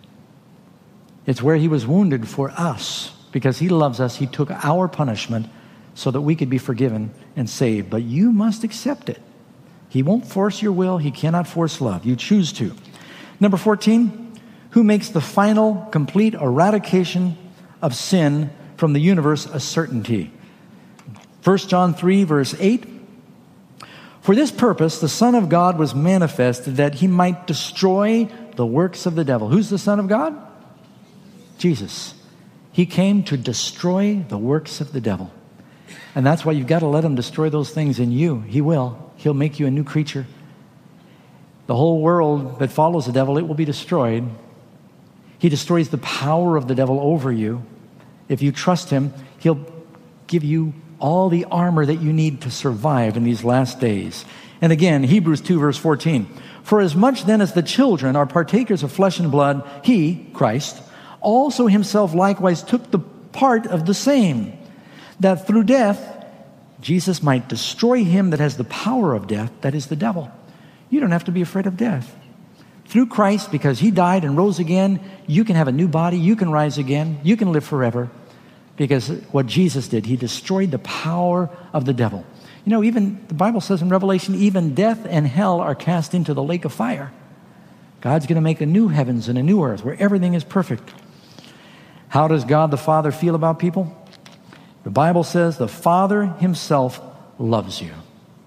It's where he was wounded for us. Because he loves us, he took our punishment so that we could be forgiven and saved. But you must accept it. He won't force your will. He cannot force love. You choose to. Number fourteen, who makes the final, complete eradication of sin from the universe a certainty? First John three, verse eight. For this purpose, the Son of God was manifested, that he might destroy the works of the devil. Who's the Son of God? Jesus. He came to destroy the works of the devil. And that's why you've got to let him destroy those things in you. He will. He'll make you a new creature. The whole world that follows the devil, it will be destroyed. He destroys the power of the devil over you. If you trust him, he'll give you all the armor that you need to survive in these last days. And again, Hebrews two, verse fourteen. For as much then as the children are partakers of flesh and blood, he, Christ, also himself likewise took the part of the same, that through death Jesus might destroy him that has the power of death, that is the devil. You don't have to be afraid of death. Through Christ, because he died and rose again, you can have a new body, you can rise again, you can live forever. Because what Jesus did, he destroyed the power of the devil. You know, even the Bible says in Revelation, even death and hell are cast into the lake of fire. God's going to make a new heavens and a new earth where everything is perfect. How does God the Father feel about people? The Bible says the Father himself loves you.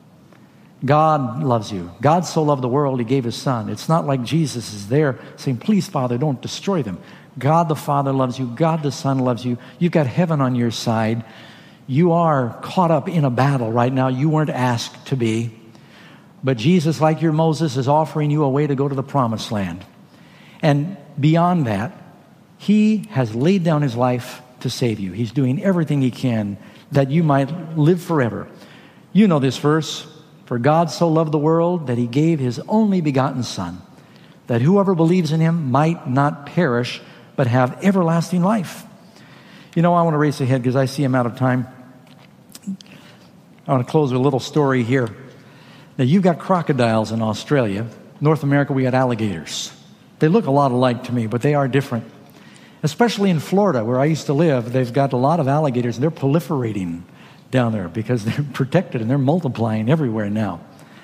God loves you. God so loved the world, he gave his Son. It's not like Jesus is there saying, please, Father, don't destroy them. God the Father loves you. God the Son loves you. You've got heaven on your side. You are caught up in a battle right now you weren't asked to be. But Jesus, like your Moses, is offering you a way to go to the promised land. And beyond that, he has laid down his life to save you. He's doing everything he can that you might live forever. You know this verse. For God so loved the world that he gave his only begotten Son, that whoever believes in him might not perish, but have everlasting life. You know, I want to race ahead because I see I'm out of time. I want to close with a little story here. Now, you've got crocodiles in Australia. North America, we got alligators. They look a lot alike to me, but they are different. Especially in Florida, where I used to live, they've got a lot of alligators, and they're proliferating down there because they're protected and they're multiplying everywhere now.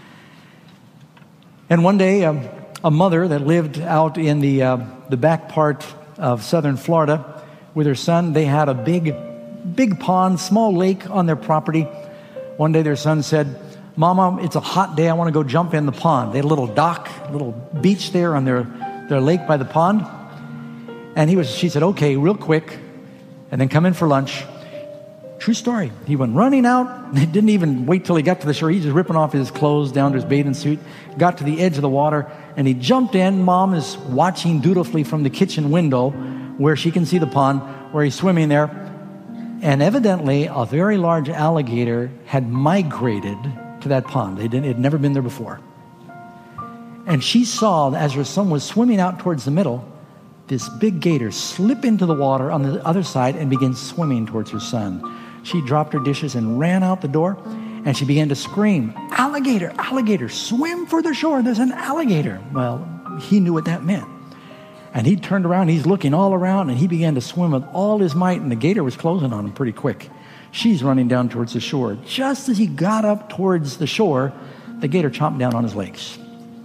And one day, um, a mother that lived out in the uh, the back part of southern Florida with her son, they had a big, big pond, small lake on their property. One day their son said, Mama, it's a hot day, I want to go jump in the pond. They had a little dock, a little beach there on their, their lake by the pond. And he was, she said, okay, real quick, and then come in for lunch. True story. He went running out. He didn't even wait till he got to the shore. He just ripping off his clothes down to his bathing suit, got to the edge of the water, and he jumped in. Mom is watching dutifully from the kitchen window where she can see the pond, where he's swimming there. And evidently, a very large alligator had migrated to that pond. They didn't, it had never been there before. And she saw, as her son was swimming out towards the middle, this big gator slip into the water on the other side and begin swimming towards her son. She dropped her dishes and ran out the door, and she began to scream, alligator, alligator, swim for the shore, there's an alligator. Well, he knew what that meant. And he turned around, he's looking all around, and he began to swim with all his might, and the gator was closing on him pretty quick. She's running down towards the shore. Just as he got up towards the shore, the gator chomped down on his legs.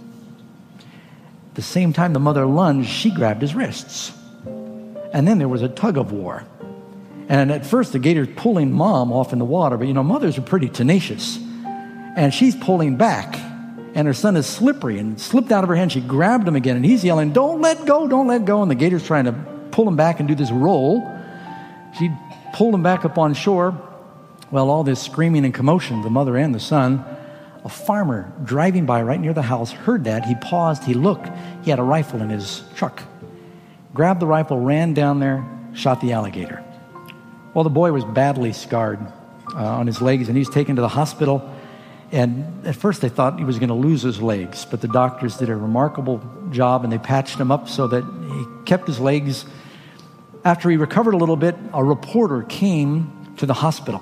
At the same time the mother lunged, she grabbed his wrists. And then there was a tug of war. And at first the gator's pulling mom off in the water, but you know, mothers are pretty tenacious. And she's pulling back, and her son is slippery and slipped out of her hand. She grabbed him again, and he's yelling, don't let go, don't let go. And the gator's trying to pull him back and do this roll. She pulled him back up on shore. Well, all this screaming and commotion, the mother and the son, a farmer driving by right near the house heard that. He paused, he looked. He had a rifle in his truck. Grabbed the rifle, ran down there, shot the alligator. Well, the boy was badly scarred uh, on his legs, and he was taken to the hospital. And at first they thought he was going to lose his legs, but the doctors did a remarkable job, and they patched him up so that he kept his legs. After he recovered a little bit, a reporter came to the hospital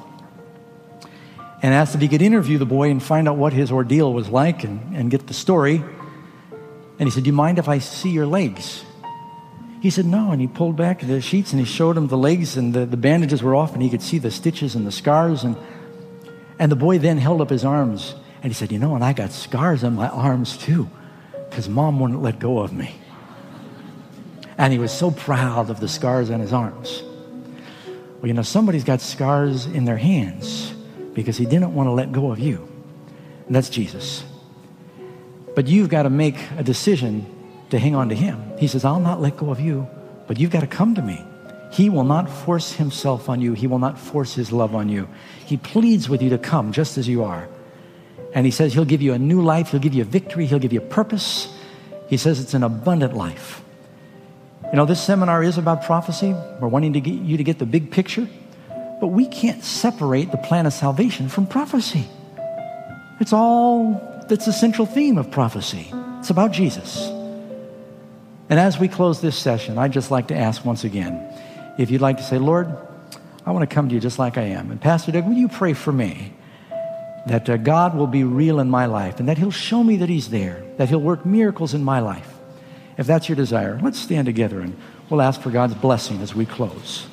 and asked if he could interview the boy and find out what his ordeal was like and, and get the story. And he said, do you mind if I see your legs? He said, no, and he pulled back the sheets and he showed him the legs, and the, the bandages were off, and he could see the stitches and the scars. And, and the boy then held up his arms, and he said, you know, and I got scars on my arms too, because Mom wouldn't let go of me. And he was so proud of the scars on his arms. Well, you know, somebody's got scars in their hands because he didn't want to let go of you. And that's Jesus. But you've got to make a decision to hang on to him. He says, I'll not let go of you, but you've got to come to me. He will not force himself on you. He will not force his love on you. He pleads with you to come just as you are. And he says he'll give you a new life. He'll give you a victory. He'll give you a purpose. He says it's an abundant life. You know, this seminar is about prophecy. We're wanting to get you to get the big picture. But we can't separate the plan of salvation from prophecy. It's all, that's the central theme of prophecy. It's about Jesus. And as we close this session, I'd just like to ask once again, if you'd like to say, Lord, I want to come to you just like I am. And Pastor Doug, will you pray for me that uh, God will be real in my life and that he'll show me that he's there, that he'll work miracles in my life. If that's your desire, let's stand together and we'll ask for God's blessing as we close.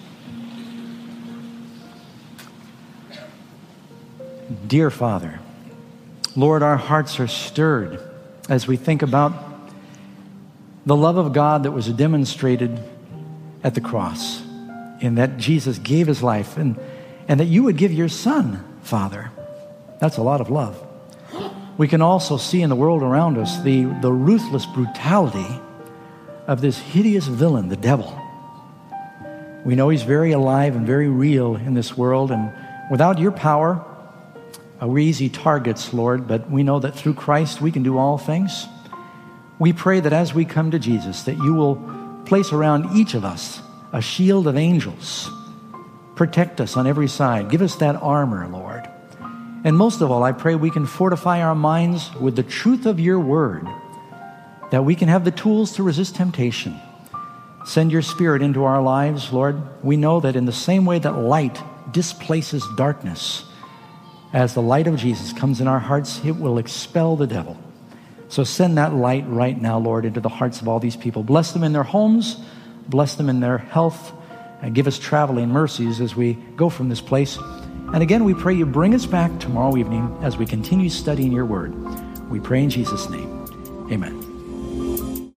Dear Father, Lord, our hearts are stirred as we think about the love of God that was demonstrated at the cross, in that Jesus gave his life, and, and that you would give your Son, Father. That's a lot of love. We can also see in the world around us the, the ruthless brutality of this hideous villain, the devil. We know he's very alive and very real in this world, and Without your power, uh, we're easy targets, Lord, but we know that through Christ we can do all things. We pray that as we come to Jesus, that you will place around each of us a shield of angels. Protect us on every side. Give us that armor, Lord. And most of all, I pray we can fortify our minds with the truth of your word, that we can have the tools to resist temptation. Send your Spirit into our lives, Lord. We know that in the same way that light displaces darkness, as the light of Jesus comes in our hearts, it will expel the devil. So send that light right now, Lord, into the hearts of all these people. Bless them in their homes. Bless them in their health. And give us traveling mercies as we go from this place. And again, we pray you bring us back tomorrow evening as we continue studying your word. We pray in Jesus' name. Amen.